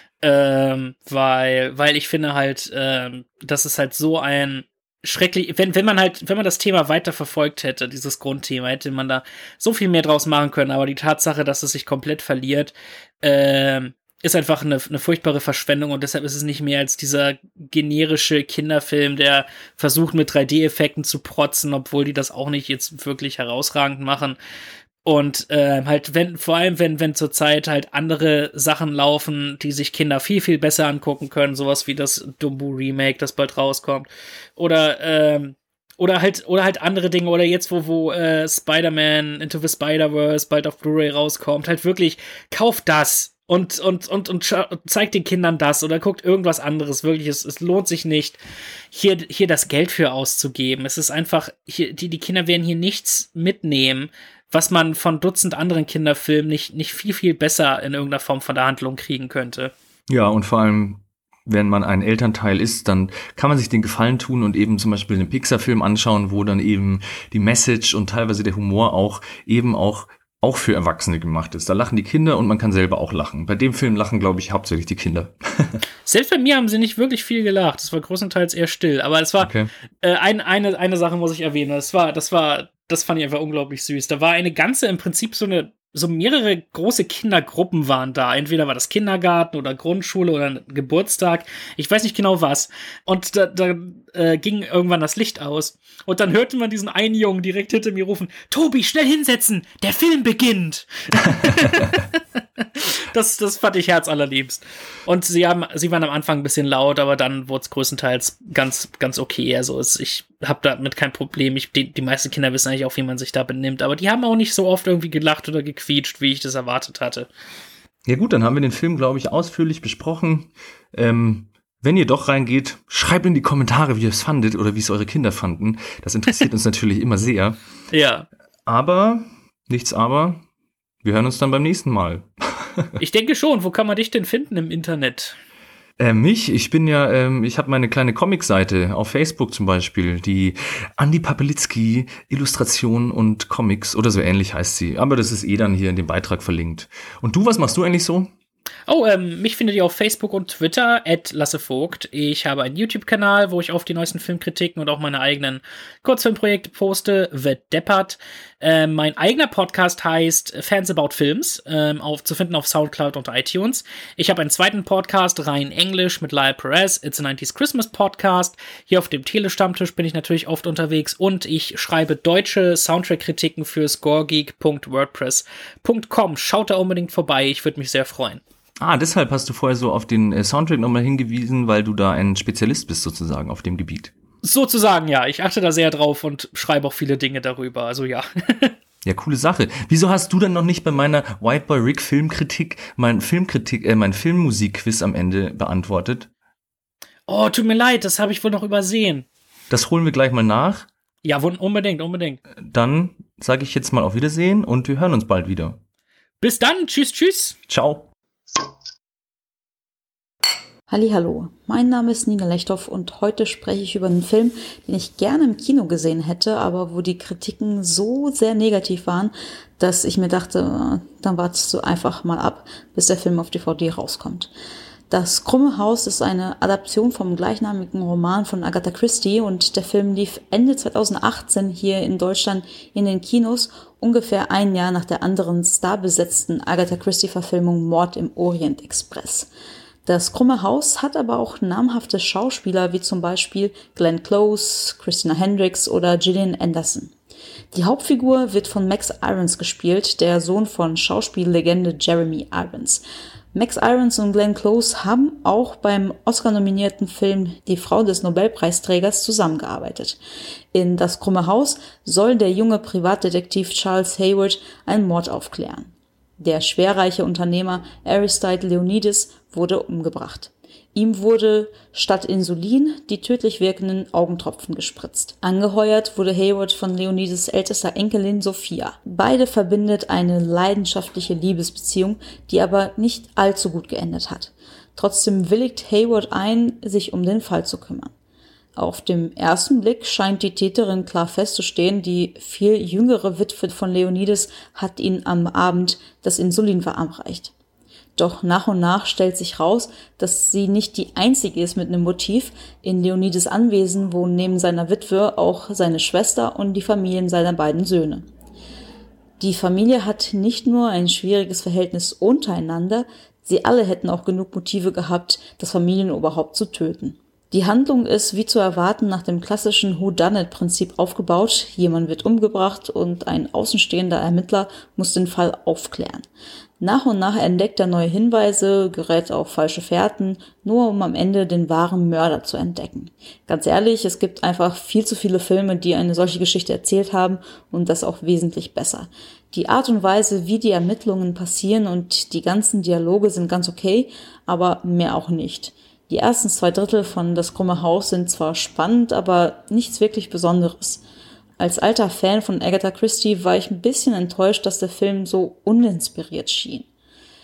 C: Ähm, weil, weil ich finde halt, ähm, das ist halt so ein schrecklich, wenn, wenn man halt, wenn man das Thema weiter verfolgt hätte, dieses Grundthema, hätte man da so viel mehr draus machen können, aber die Tatsache, dass es sich komplett verliert, ähm, ist einfach eine, eine furchtbare Verschwendung und deshalb ist es nicht mehr als dieser generische Kinderfilm, der versucht mit drei D-Effekten zu protzen, obwohl die das auch nicht jetzt wirklich herausragend machen. Und äh, halt, wenn, vor allem, wenn, wenn zurzeit halt andere Sachen laufen, die sich Kinder viel, viel besser angucken können, sowas wie das Dumbo-Remake, das bald rauskommt. Oder, ähm, oder halt, oder halt andere Dinge, oder jetzt, wo, wo äh, Spider-Man Into the Spider-Verse bald auf Blu-ray rauskommt, halt wirklich, kauft das. Und, und, und, und zeigt den Kindern das oder guckt irgendwas anderes. Wirklich, es, es lohnt sich nicht, hier, hier das Geld für auszugeben. Es ist einfach, hier, die, die Kinder werden hier nichts mitnehmen, was man von Dutzend anderen Kinderfilmen nicht, nicht viel, viel besser in irgendeiner Form von der Handlung kriegen könnte.
B: Ja, und vor allem, wenn man ein Elternteil ist, dann kann man sich den Gefallen tun und eben zum Beispiel einen Pixar-Film anschauen, wo dann eben die Message und teilweise der Humor auch eben auch auch für Erwachsene gemacht ist. Da lachen die Kinder und man kann selber auch lachen. Bei dem Film lachen, glaube ich, hauptsächlich die Kinder.
C: Selbst bei mir haben sie nicht wirklich viel gelacht. Es war größtenteils eher still. Aber es war
B: Okay.
C: äh, ein, eine, eine Sache muss ich erwähnen. Das war, das war, das fand ich einfach unglaublich süß. Da war eine ganze, im Prinzip so eine, so mehrere große Kindergruppen waren da. Entweder war das Kindergarten oder Grundschule oder ein Geburtstag. Ich weiß nicht genau was. Und da, da äh, ging irgendwann das Licht aus. Und dann hörte man diesen einen Jungen direkt hinter mir rufen, Tobi, schnell hinsetzen, der Film beginnt. das, das fand ich herzallerliebst. Und sie haben, sie waren am Anfang ein bisschen laut, aber dann wurde es größtenteils ganz, ganz okay. Also es, ich habe damit kein Problem. Ich, die, die meisten Kinder wissen eigentlich auch, wie man sich da benimmt. Aber die haben auch nicht so oft irgendwie gelacht oder gequietscht, wie ich das erwartet hatte.
B: Ja gut, dann haben wir den Film, glaube ich, ausführlich besprochen. Ähm, wenn ihr doch reingeht, schreibt in die Kommentare, wie ihr es fandet oder wie es eure Kinder fanden. Das interessiert uns natürlich immer sehr.
C: Ja.
B: Aber, nichts aber, wir hören uns dann beim nächsten Mal.
C: Ich denke schon. Wo kann man dich denn finden im Internet?
B: Äh, mich? Ich bin ja, ähm, ich habe meine kleine Comicseite auf Facebook zum Beispiel, die Andi Papelitzky Illustration und Comics oder so ähnlich heißt sie. Aber das ist eh dann hier in dem Beitrag verlinkt. Und du, was machst du eigentlich so?
C: Oh, ähm, mich findet ihr auf Facebook und Twitter, at lassevogt. Ich habe einen YouTube-Kanal, wo ich auf die neuesten Filmkritiken und auch meine eigenen Kurzfilmprojekte poste, The Deppert. Ähm, mein eigener Podcast heißt Fans About Films, ähm, auf, zu finden auf Soundcloud und iTunes. Ich habe einen zweiten Podcast, rein Englisch, mit Lyle Perez, It's a nineties Christmas Podcast. Hier auf dem Telestammtisch bin ich natürlich oft unterwegs und ich schreibe deutsche Soundtrack-Kritiken für scoregeek punkt wordpress punkt com. Schaut da unbedingt vorbei, ich würde mich sehr freuen.
B: Ah, deshalb hast du vorher so auf den äh, Soundtrack nochmal hingewiesen, weil du da ein Spezialist bist sozusagen auf dem Gebiet.
C: Sozusagen, ja. Ich achte da sehr drauf und schreibe auch viele Dinge darüber. Also ja.
B: Ja, coole Sache. Wieso hast du denn noch nicht bei meiner White Boy Rick Filmkritik mein Filmkritik, äh, mein Filmmusikquiz am Ende beantwortet?
C: Oh, tut mir leid, das habe ich wohl noch übersehen.
B: Das holen wir gleich mal nach.
C: Ja, unbedingt, unbedingt.
B: Dann sage ich jetzt mal auf Wiedersehen und wir hören uns bald wieder.
C: Bis dann, tschüss, tschüss.
B: Ciao.
D: Hallihallo, mein Name ist Nina Lechthoff und heute spreche ich über einen Film, den ich gerne im Kino gesehen hätte, aber wo die Kritiken so sehr negativ waren, dass ich mir dachte, dann wartest du einfach mal ab, bis der Film auf D V D rauskommt. Das Krumme Haus ist eine Adaption vom gleichnamigen Roman von Agatha Christie und der Film lief Ende zweitausendachtzehn hier in Deutschland in den Kinos, ungefähr ein Jahr nach der anderen starbesetzten Agatha Christie-Verfilmung Mord im Orient Express. Das Krumme Haus hat aber auch namhafte Schauspieler wie zum Beispiel Glenn Close, Christina Hendricks oder Gillian Anderson. Die Hauptfigur wird von Max Irons gespielt, der Sohn von Schauspiellegende Jeremy Irons. Max Irons und Glenn Close haben auch beim Oscar-nominierten Film Die Frau des Nobelpreisträgers zusammengearbeitet. In Das Krumme Haus soll der junge Privatdetektiv Charles Hayward einen Mord aufklären. Der schwerreiche Unternehmer Aristide Leonidas wurde umgebracht. Ihm wurde statt Insulin die tödlich wirkenden Augentropfen gespritzt. Angeheuert wurde Hayward von Leonidas ältester Enkelin Sophia. Beide verbindet eine leidenschaftliche Liebesbeziehung, die aber nicht allzu gut geendet hat. Trotzdem willigt Hayward ein, sich um den Fall zu kümmern. Auf dem ersten Blick scheint die Täterin klar festzustehen, die viel jüngere Witwe von Leonidas hat ihn am Abend das Insulin verabreicht. Doch nach und nach stellt sich raus, dass sie nicht die einzige ist mit einem Motiv. In Leonidas Anwesen wohnen neben seiner Witwe auch seine Schwester und die Familien seiner beiden Söhne. Die Familie hat nicht nur ein schwieriges Verhältnis untereinander, sie alle hätten auch genug Motive gehabt, das Familienoberhaupt zu töten. Die Handlung ist, wie zu erwarten, nach dem klassischen Whodunit-Prinzip aufgebaut. Jemand wird umgebracht und ein außenstehender Ermittler muss den Fall aufklären. Nach und nach entdeckt er neue Hinweise, gerät auf falsche Fährten, nur um am Ende den wahren Mörder zu entdecken. Ganz ehrlich, es gibt einfach viel zu viele Filme, die eine solche Geschichte erzählt haben und das auch wesentlich besser. Die Art und Weise, wie die Ermittlungen passieren und die ganzen Dialoge sind ganz okay, aber mehr auch nicht. Die ersten zwei Drittel von Das Krumme Haus sind zwar spannend, aber nichts wirklich Besonderes. Als alter Fan von Agatha Christie war ich ein bisschen enttäuscht, dass der Film so uninspiriert schien.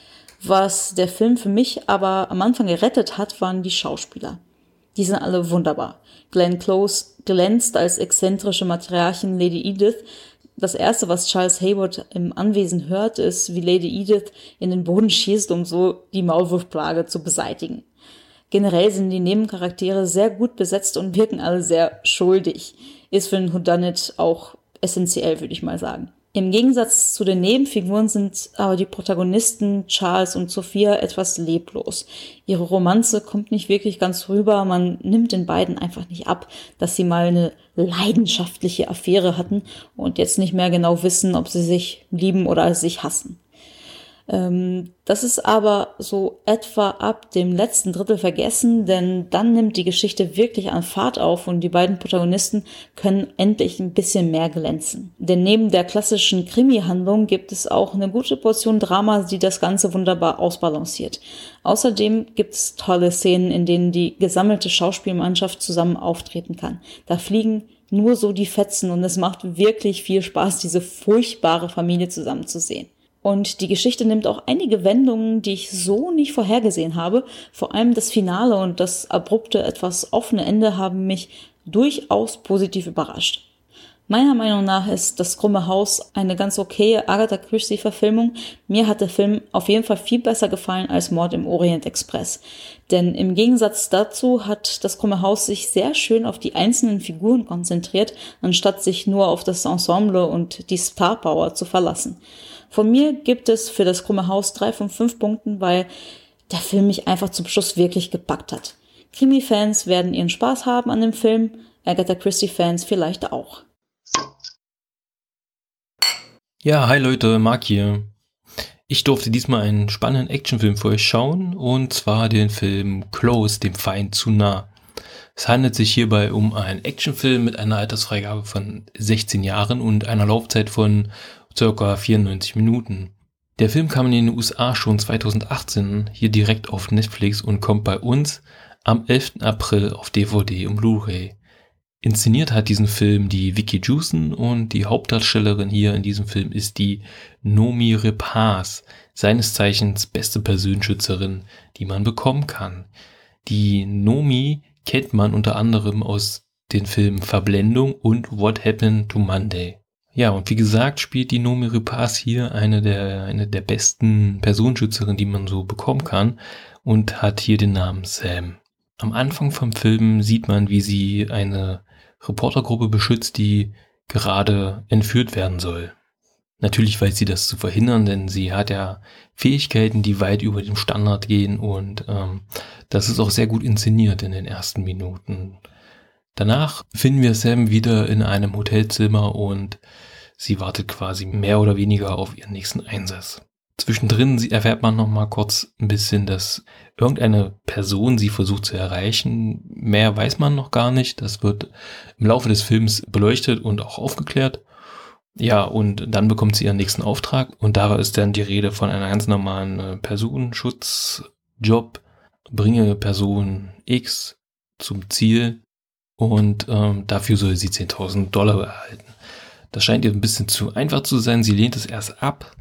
D: Was der Film für mich aber am Anfang gerettet hat, waren die Schauspieler. Die sind alle wunderbar. Glenn Close glänzt als exzentrische Matriarchin Lady Edith. Das erste, was Charles Hayward im Anwesen hört, ist, wie Lady Edith in den Boden schießt, um so die Maulwurfplage zu beseitigen. Generell sind die Nebencharaktere sehr gut besetzt und wirken alle sehr schuldig. Ist für einen Whodunit auch essentiell, würde ich mal sagen. Im Gegensatz zu den Nebenfiguren sind aber die Protagonisten Charles und Sophia etwas leblos. Ihre Romanze kommt nicht wirklich ganz rüber, man nimmt den beiden einfach nicht ab, dass sie mal eine leidenschaftliche Affäre hatten und jetzt nicht mehr genau wissen, ob sie sich lieben oder sich hassen. Ähm, das ist aber so etwa ab dem letzten Drittel vergessen, denn dann nimmt die Geschichte wirklich an Fahrt auf und die beiden Protagonisten können endlich ein bisschen mehr glänzen. Denn neben der klassischen Krimi-Handlung gibt es auch eine gute Portion Drama, die das Ganze wunderbar ausbalanciert. Außerdem gibt es tolle Szenen, in denen die gesammelte Schauspielmannschaft zusammen auftreten kann. Da fliegen nur so die Fetzen und es macht wirklich viel Spaß, diese furchtbare Familie zusammen zu sehen. Und die Geschichte nimmt auch einige Wendungen, die ich so nicht vorhergesehen habe. Vor allem das Finale und das abrupte, etwas offene Ende haben mich durchaus positiv überrascht. Meiner Meinung nach ist Das krumme Haus eine ganz okaye Agatha Christie-Verfilmung. Mir hat der Film auf jeden Fall viel besser gefallen als Mord im Orient Express. Denn im Gegensatz dazu hat Das krumme Haus sich sehr schön auf die einzelnen Figuren konzentriert, anstatt sich nur auf das Ensemble und die Star Power zu verlassen. Von mir gibt es für Das krumme Haus drei von fünf Punkten, weil der Film mich einfach zum Schluss wirklich gepackt hat. Krimi-Fans werden ihren Spaß haben an dem Film, Agatha Christie-Fans vielleicht auch.
E: Ja, hi Leute, Marc hier. Ich durfte diesmal einen spannenden Actionfilm für euch schauen, und zwar den Film Close, dem Feind zu nah. Es handelt sich hierbei um einen Actionfilm mit einer Altersfreigabe von sechzehn Jahren und einer Laufzeit von circa vierundneunzig Minuten. Der Film kam in den U S A schon zweitausendachtzehn hier direkt auf Netflix und kommt bei uns am elften April auf D V D und Blu-ray. Inszeniert hat diesen Film die Vicky Jewson und die Hauptdarstellerin hier in diesem Film ist die Noomi Rapace, seines Zeichens beste Persönschützerin, die man bekommen kann. Die Noomi kennt man unter anderem aus den Filmen Verblendung und What Happened to Monday. Ja, und wie gesagt, spielt die Noomi Rapace hier eine der, eine der besten Personenschützerinnen, die man so bekommen kann, und hat hier den Namen Sam. Am Anfang vom Film sieht man, wie sie eine Reportergruppe beschützt, die gerade entführt werden soll. Natürlich weiß sie das zu verhindern, denn sie hat ja Fähigkeiten, die weit über den Standard gehen, und ähm, das ist auch sehr gut inszeniert in den ersten Minuten. Danach finden wir Sam wieder in einem Hotelzimmer und sie wartet quasi mehr oder weniger auf ihren nächsten Einsatz. Zwischendrin erfährt man noch mal kurz ein bisschen, dass irgendeine Person sie versucht zu erreichen. Mehr weiß man noch gar nicht. Das wird im Laufe des Films beleuchtet und auch aufgeklärt. Ja, und dann bekommt sie ihren nächsten Auftrag und da ist dann die Rede von einer ganz normalen Personenschutzjob. Bringe Person X zum Ziel und ähm, dafür soll sie zehntausend Dollar erhalten. Das scheint ihr ein bisschen zu einfach zu sein. Sie lehnt es erst ab.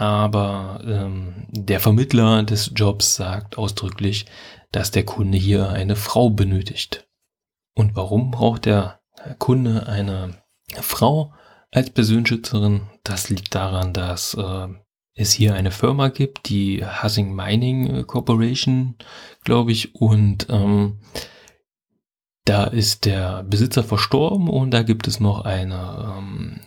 E: Aber ähm, der Vermittler des Jobs sagt ausdrücklich, dass der Kunde hier eine Frau benötigt. Und warum braucht der Kunde eine Frau als Personenschützerin? Das liegt daran, dass äh, es hier eine Firma gibt, die Hussing Mining Corporation, glaube ich, und ähm, da ist der Besitzer verstorben und da gibt es noch eine ähm,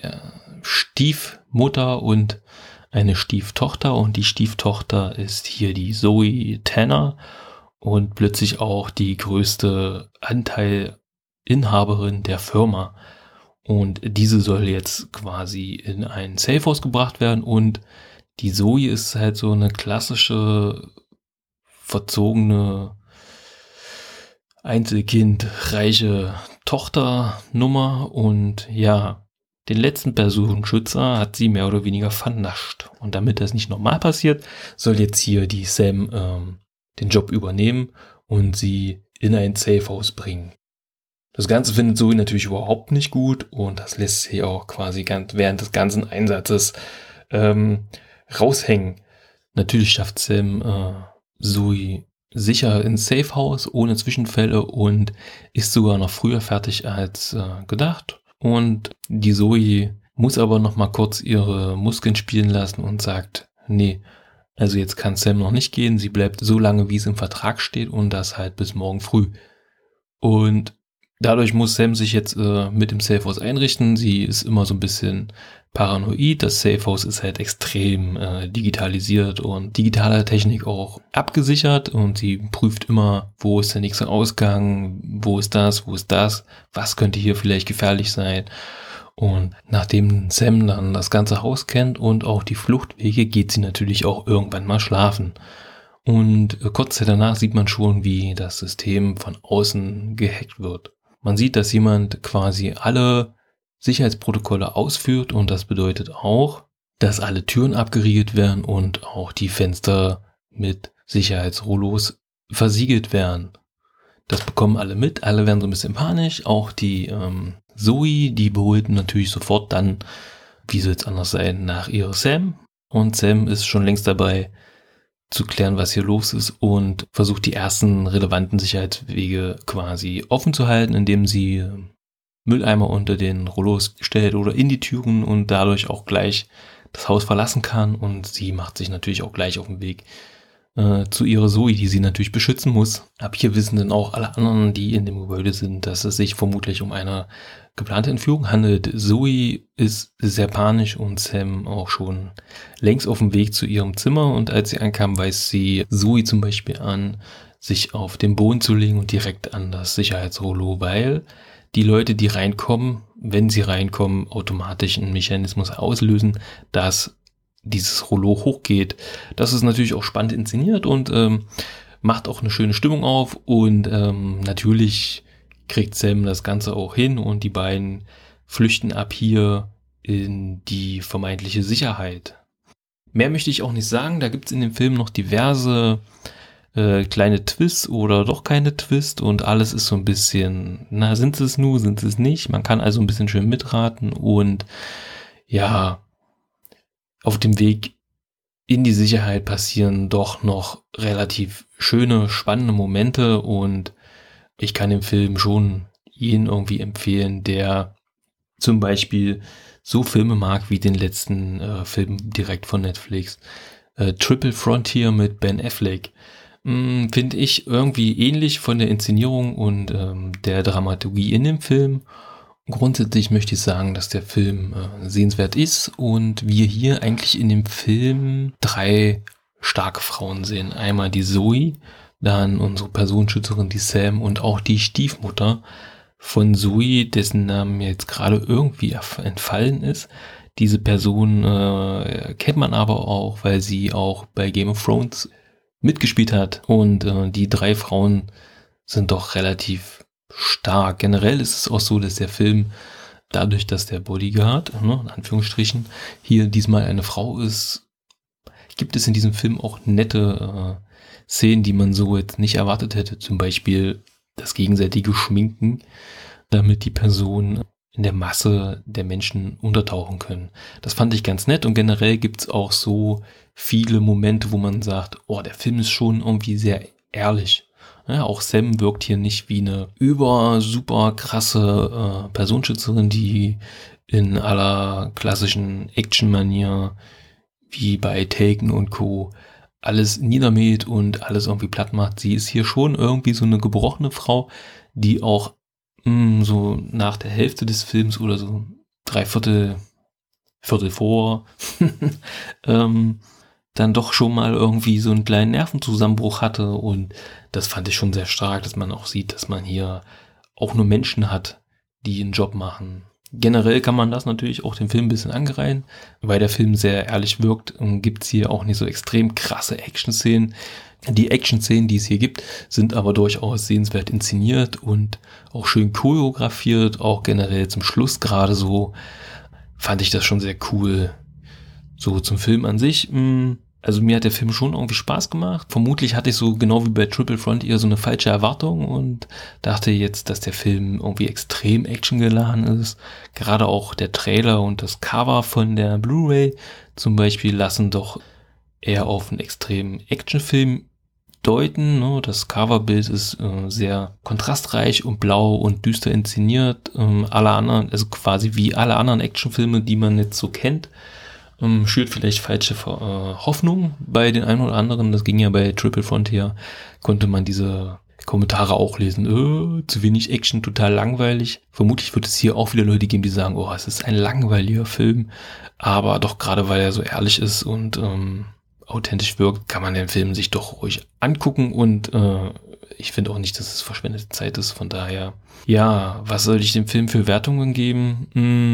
E: Stiefmutter und eine Stieftochter, und die Stieftochter ist hier die Zoe Tanner und plötzlich auch die größte Anteilinhaberin der Firma. Und diese soll jetzt quasi in ein Safehouse gebracht werden, und die Zoe ist halt so eine klassische, verzogene, Einzelkind, reiche Tochternummer, und ja, den letzten Personenschützer hat sie mehr oder weniger vernascht. Und damit das nicht normal passiert, soll jetzt hier die Sam ähm, den Job übernehmen und sie in ein Safehouse bringen. Das Ganze findet Zoe natürlich überhaupt nicht gut, und das lässt sie auch quasi ganz, während des ganzen Einsatzes ähm, raushängen. Natürlich schafft Sam äh, Zoe sicher ins Safehouse ohne Zwischenfälle und ist sogar noch früher fertig als äh, gedacht. Und die Zoe muss aber noch mal kurz ihre Muskeln spielen lassen und sagt, nee, also jetzt kann Sam noch nicht gehen. Sie bleibt so lange, wie es im Vertrag steht und das halt bis morgen früh. Und dadurch muss Sam sich jetzt äh, mit dem Safehouse einrichten. Sie ist immer so ein bisschen paranoid. Das Safehouse ist halt extrem äh, digitalisiert und digitaler Technik auch abgesichert. Und sie prüft immer, wo ist der nächste Ausgang, wo ist das, wo ist das, was könnte hier vielleicht gefährlich sein. Und nachdem Sam dann das ganze Haus kennt und auch die Fluchtwege, geht sie natürlich auch irgendwann mal schlafen. Und äh, kurz danach sieht man schon, wie das System von außen gehackt wird. Man sieht, dass jemand quasi alle Sicherheitsprotokolle ausführt und das bedeutet auch, dass alle Türen abgeriegelt werden und auch die Fenster mit Sicherheitsrollos versiegelt werden. Das bekommen alle mit, alle werden so ein bisschen panisch, auch die ähm, Zoe, die beholt natürlich sofort dann, wie soll es anders sein, nach ihrer Sam. Und Sam ist schon längst dabei zu klären, was hier los ist und versucht die ersten relevanten Sicherheitswege quasi offen zu halten, indem sie Mülleimer unter den Rollos stellt oder in die Türen und dadurch auch gleich das Haus verlassen kann. Und sie macht sich natürlich auch gleich auf den Weg äh, zu ihrer Zoe, die sie natürlich beschützen muss. Ab hier wissen dann auch alle anderen, die in dem Gebäude sind, dass es sich vermutlich um eine geplante Entführung handelt. Zoe ist sehr panisch und Sam auch schon längst auf dem Weg zu ihrem Zimmer. Und als sie ankam, weist sie Zoe zum Beispiel an, sich auf den Boden zu legen und direkt an das Sicherheitsrollo, weil die Leute, die reinkommen, wenn sie reinkommen, automatisch einen Mechanismus auslösen, dass dieses Rollo hochgeht. Das ist natürlich auch spannend inszeniert und ähm, macht auch eine schöne Stimmung auf. Und ähm, natürlich kriegt Sam das Ganze auch hin und die beiden flüchten ab hier in die vermeintliche Sicherheit. Mehr möchte ich auch nicht sagen. Da gibt es in dem Film noch diverse äh, kleine Twists oder doch keine Twist und alles ist so ein bisschen, na, sind es nur, sind es nicht. Man kann also ein bisschen schön mitraten und ja, auf dem Weg in die Sicherheit passieren doch noch relativ schöne, spannende Momente und ich kann den Film schon jeden irgendwie empfehlen, der zum Beispiel so Filme mag wie den letzten äh, Film direkt von Netflix. Äh, Triple Frontier mit Ben Affleck. Hm, finde ich irgendwie ähnlich von der Inszenierung und ähm, der Dramaturgie in dem Film. Grundsätzlich möchte ich sagen, dass der Film äh, sehenswert ist und wir hier eigentlich in dem Film drei starke Frauen sehen. Einmal die Zoe, dann unsere Personenschützerin, die Sam und auch die Stiefmutter von Zoe, dessen Namen mir jetzt gerade irgendwie entfallen ist. Diese Person äh, kennt man aber auch, weil sie auch bei Game of Thrones mitgespielt hat. Und äh, die drei Frauen sind doch relativ stark. Generell ist es auch so, dass der Film, dadurch, dass der Bodyguard, ne, in Anführungsstrichen, hier diesmal eine Frau ist, gibt es in diesem Film auch nette äh, Szenen, die man so jetzt nicht erwartet hätte. Zum Beispiel das gegenseitige Schminken, damit die Personen in der Masse der Menschen untertauchen können. Das fand ich ganz nett und generell gibt es auch so viele Momente, wo man sagt, oh, der Film ist schon irgendwie sehr ehrlich. Ja, auch Sam wirkt hier nicht wie eine über super krasse äh, Personenschützerin, die in aller klassischen Action-Manier wie bei Taken und Co. alles niedermäht und alles irgendwie platt macht. Sie ist hier schon irgendwie so eine gebrochene Frau, die auch mh, so nach der Hälfte des Films oder so drei Viertel, Viertel vor ähm, dann doch schon mal irgendwie so einen kleinen Nervenzusammenbruch hatte und das fand ich schon sehr stark, dass man auch sieht, dass man hier auch nur Menschen hat, die einen Job machen. Generell kann man das natürlich auch dem Film ein bisschen angereihen, weil der Film sehr ehrlich wirkt und gibt es hier auch nicht so extrem krasse Action-Szenen. Die Action-Szenen, die es hier gibt, sind aber durchaus sehenswert inszeniert und auch schön choreografiert, auch generell zum Schluss gerade so, fand ich das schon sehr cool. So zum Film an sich, mh, also mir hat der Film schon irgendwie Spaß gemacht. Vermutlich hatte ich so genau wie bei Triple Frontier so eine falsche Erwartung und dachte jetzt, dass der Film irgendwie extrem actiongeladen ist. Gerade auch der Trailer und das Cover von der Blu-ray zum Beispiel lassen doch eher auf einen extremen Actionfilm deuten. Ne? Das Coverbild ist äh, sehr kontrastreich und blau und düster inszeniert. Ähm, alle anderen, also quasi wie alle anderen Actionfilme, die man jetzt so kennt, ähm, schürt vielleicht falsche äh, Hoffnung bei den einen oder anderen. Das ging ja bei Triple Frontier, konnte man diese Kommentare auch lesen. Äh, zu wenig Action, total langweilig. Vermutlich wird es hier auch wieder Leute geben, die sagen, oh, es ist ein langweiliger Film. Aber doch gerade, weil er so ehrlich ist und ähm, authentisch wirkt, kann man den Film sich doch ruhig angucken und äh, ich finde auch nicht, dass es verschwendete Zeit ist, von daher, ja, was soll ich dem Film für Wertungen geben?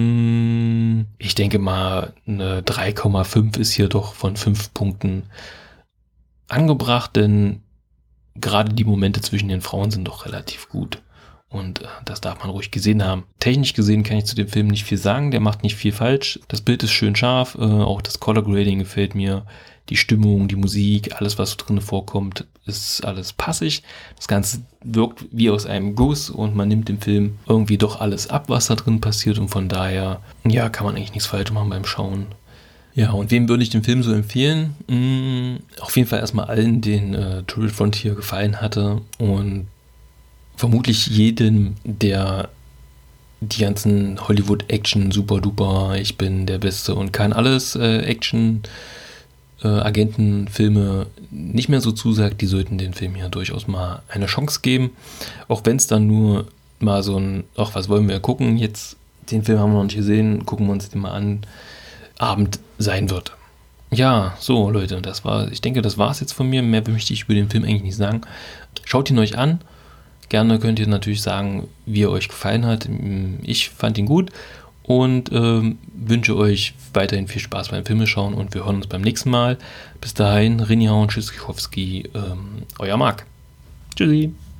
E: Hm, ich denke mal, eine drei Komma fünf ist hier doch von fünf Punkten angebracht, denn gerade die Momente zwischen den Frauen sind doch relativ gut. Und äh, das darf man ruhig gesehen haben. Technisch gesehen kann ich zu dem Film nicht viel sagen, der macht nicht viel falsch. Das Bild ist schön scharf, äh, auch das Color Grading gefällt mir. Die Stimmung, die Musik, alles was so drin vorkommt, ist alles passig. Das Ganze wirkt wie aus einem Guss und man nimmt dem Film irgendwie doch alles ab, was da drin passiert. Und von daher, ja, kann man eigentlich nichts falsch machen beim Schauen. Ja, und wem würde ich den Film so empfehlen? Hm, auf jeden Fall erstmal allen, denen äh, Triple Frontier gefallen hatte und vermutlich jedem, der die ganzen Hollywood-Action, super duper, ich bin der Beste und kann alles äh, Action, äh, Agentenfilme nicht mehr so zusagt, die sollten den Film hier durchaus mal eine Chance geben. Auch wenn es dann nur mal so ein, ach, was wollen wir gucken, jetzt den Film haben wir noch nicht gesehen, gucken wir uns den mal an, Abend sein wird. Ja, so Leute, das war, ich denke, das war es jetzt von mir. Mehr möchte ich über den Film eigentlich nicht sagen. Schaut ihn euch an. Gerne könnt ihr natürlich sagen, wie er euch gefallen hat. Ich fand ihn gut und ähm, wünsche euch weiterhin viel Spaß beim Filmeschauen und wir hören uns beim nächsten Mal. Bis dahin, Rinja und Tschüssikowski, ähm, euer Marc. Tschüssi.